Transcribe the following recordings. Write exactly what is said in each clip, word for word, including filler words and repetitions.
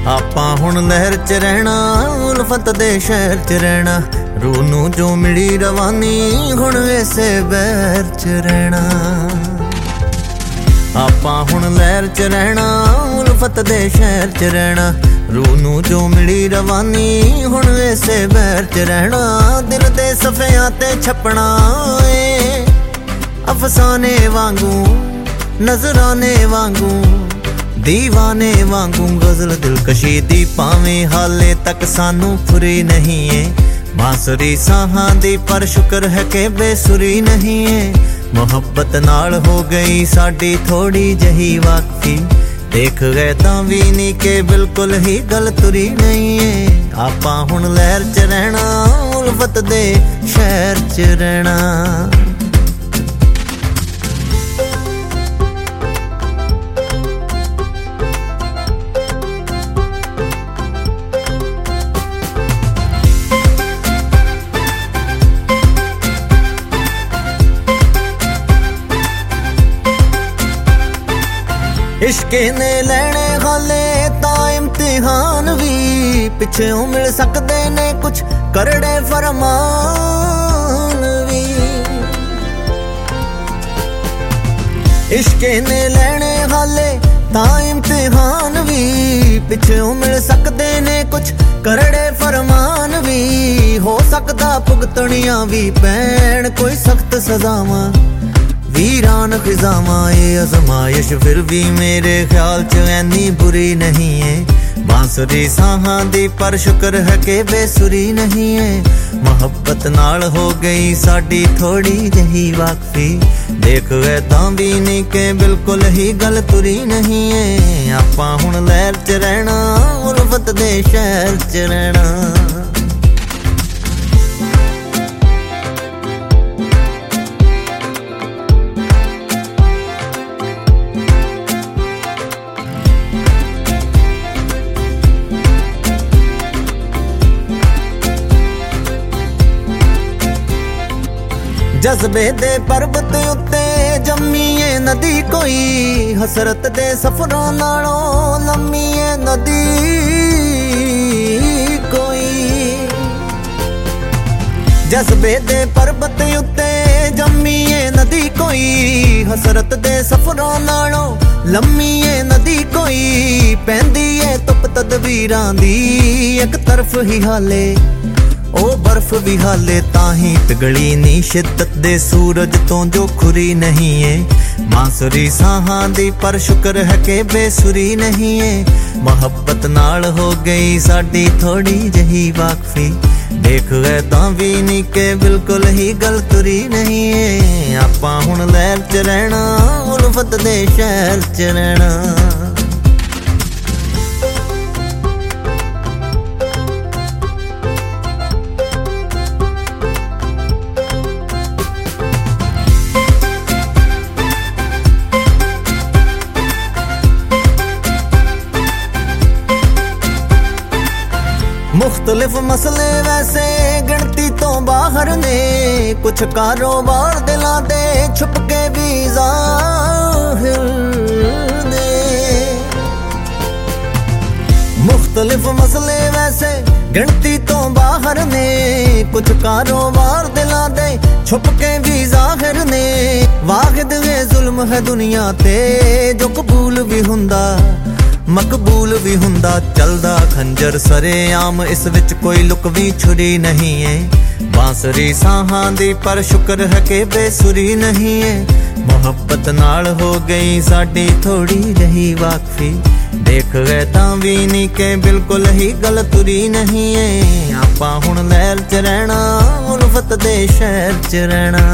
ਆਪਾਂ ਹੁਣ ਲਹਿਰ ਚ ਰਹਿਣਾ, ਉਲਫਤ ਦੇ ਸ਼ਹਿਰ ਚ ਰਹਿਣਾ। ਰੂਹ ਨੂੰ ਜੋ ਮਿਲੀ ਰਵਾਨੀ, ਹੁਣ ਇਸੇ ਬਹਿਰ ਚ ਰਹਿਣਾ। ਆਪਾਂ ਹੁਣ ਲਹਿਰ ਚ ਰਹਿਣਾ, ਉਲਫਤ ਦੇ ਸ਼ਹਿਰ ਚ ਰਹਿਣਾ। ਰੂਹ ਨੂੰ ਜੋ ਮਿਲੀ ਰਵਾਨੀ, ਹੁਣ ਇਸੇ ਬਹਿਰ ਚ ਰਹਿਣਾ। ਦਿਲ ਦੇ ਸਫਿਆਂ ਤੇ ਛਪਣਾ ਏ ਅਫਸਾਨੇ ਵਾਂਗੂ, ਨਜ਼ਰਾਨੇ ਵਾਂਗੂ, ਦੀਵਾਨੇ ਵਾਂਗੂ। ਗਜ਼ਲ ਦਿਲਕਸ਼ੀ ਦੀ ਭਾਵੇਂ ਹਾਲੇ ਤੱਕ ਸਾਨੂੰ ਫੁਰੀ ਨਹੀਂ ਏ। ਬਾਂਸੁਰੀ ਸਾਹਾਂ ਦੀ ਪਰ ਸ਼ੁਕਰ ਹੈ ਕਿ ਬੇਸੁਰੀ ਨਹੀਂ ਏ। ਮੁਹੱਬਤ ਨਾਲ ਹੋ ਗਈ ਸਾਡੀ ਥੋੜੀ ਜਹੀ ਵਾਕਫੀ। ਦੇਖ ਗਏ ਤਾਂ ਵੀ ਨਹੀਂ ਕਿ ਬਿਲਕੁਲ ਹੀ ਗੱਲ ਤੁਰੀ ਨਹੀਂ ਏ। ਆਪਾਂ ਹੁਣ ਲਹਿਰ ਚ ਰਹਿਣਾ, ਉਲਫਤ ਦੇ ਸ਼ਹਿਰ ਚ ਰਹਿਣਾ। इश्क ने लैने हाले तां इम्तिहान भी, पिछों मिल सकते ने कुछ करड़े फरमान भी। इश्क ने लैने हाले तां इम्तिहान भी, पिछों मिल सकते ने कुछ करड़े फरमान भी। हो सकता भुगतनियां भी पैण कोई सख्त सजावां, वीरान खिजावां। ये अजमाइश फिर भी मेरे ख्याल च ऐनी बुरी नहीं है। बांसुरी साहां दी पर शुक्र है कि बेसुरी नहीं है। मुहब्बत नाल हो गई साडी थोड़ी जही वाकफी। देख गए तां भी नहीं कि बिल्कुल ही गल तुरी नहीं है। आपां हुण लहर च रहना, उल्फत दे शहर च रहना। जज्बे दे पर्वत उत्ते जम्मी है नदी कोई, हसरत दे सफरों नालों लम्मी है नदी कोई। जज्बे दे पर्वत उत्ते जम्मी है नदी कोई, हसरत दे सफरों नालों लम्मी है नदी कोई। पैंदी है तुप तदबीरां दी एक तरफ ही हाले, ओ बर्फ भी हाले ताही पिघली नी शिद्दत दे सूरज तो जो खुरी नहीं है। बांसुरी साहां दी पर शुक्र है कि बेसुरी नहीं है। मुहब्बत नाल हो गई साडी थोड़ी जही वाकफी। देख गए तां भी नहीं कि बिल्कुल ही गल तुरी नहीं है। आपां हुण लहर च रहना, उल्फत दे शहर च रहना। मुख्तलिफ मसले वैसे गिनती तो बाहर ने, कुछ कारोबार दिला दे छुप के भी जाहिर ने। मुख्तलिफ मसले वैसे गिनती तो बाहर ने, कुछ कारोबार दिला दे छुप के भी जाहिर ने। वाहिद है जुल्म है दुनिया ते जो कबूल भी हुंदा, मकबूल भी हुंदा। चलदा खंजर सरेआम, इस विच कोई लुकवी छुरी नहीं है। बांसुरी साहां दी पर शुक्र है कि बेसुरी नहीं है। मुहब्बत नाल हो गई साडी थोड़ी जही वाकफी। देख गए तां भी नहीं कि बिल्कुल ही गल तुरी नहीं है। आपां हुण लहर च रहना, उल्फत दे शहर च रहना।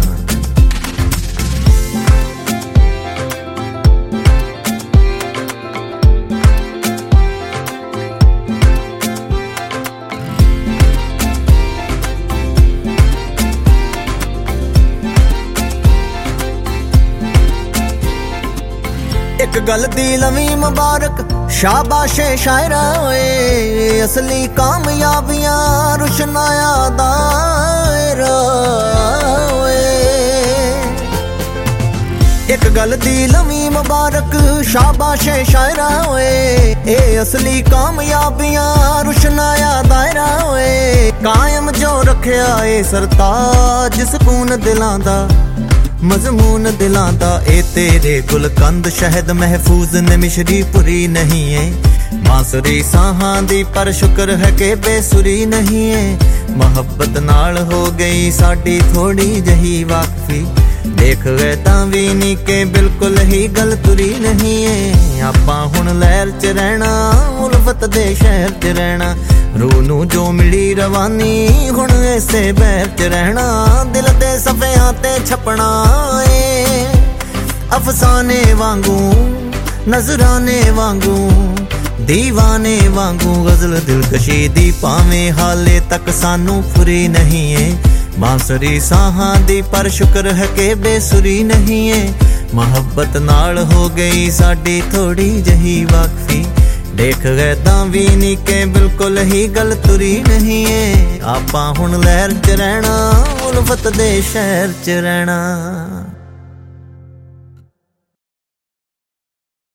एक गल दी लवी मुबारक शाबाशे शायरा होए, असली कामयाबियां रुशनाया दायरा होए। एक गल दी लवी मुबारक शाबाशे शायरा होए, ए असली कामयाबियां रुशनाया दायरा होए। कायम जो रखिया ए सरताज सुकून दिलां दा मजमून दिलां दा, ए तेरे गुलकंद शहद महफूज ने मिश्री पुरी नहीं है। बांसुरी साहां दी पर शुक्र है कि बेसुरी नहीं है। मोहब्बत नाल हो गई साडी थोड़ी जही वाकफी, देख गए तां वी नी के बिल्कुल ही गल तुरी नहीं है। आपां हुण लहर च रहना उल्फत दे शहर च रहना, रूह नू जो मिली रवानी हुण इसे बहर च रहना। दिल दे सफियां ते छपना ए अफसाने वांगू नजराने वांगू दीवाने वांगू गजल दिलकशी दी पावे हाले तक सानू फुरी नहीं है। बांसुरी साहां दी पर शुक्र है कि बेसुरी नहीं है। मोहब्बत नाल हो गई साडी थोड़ी जही वाकफी, देख गए तां वी नी के बिल्कुल ही गल तुरी नहीं है। आपां हुण लहर च रहना उल्फत दे शहर च रहना।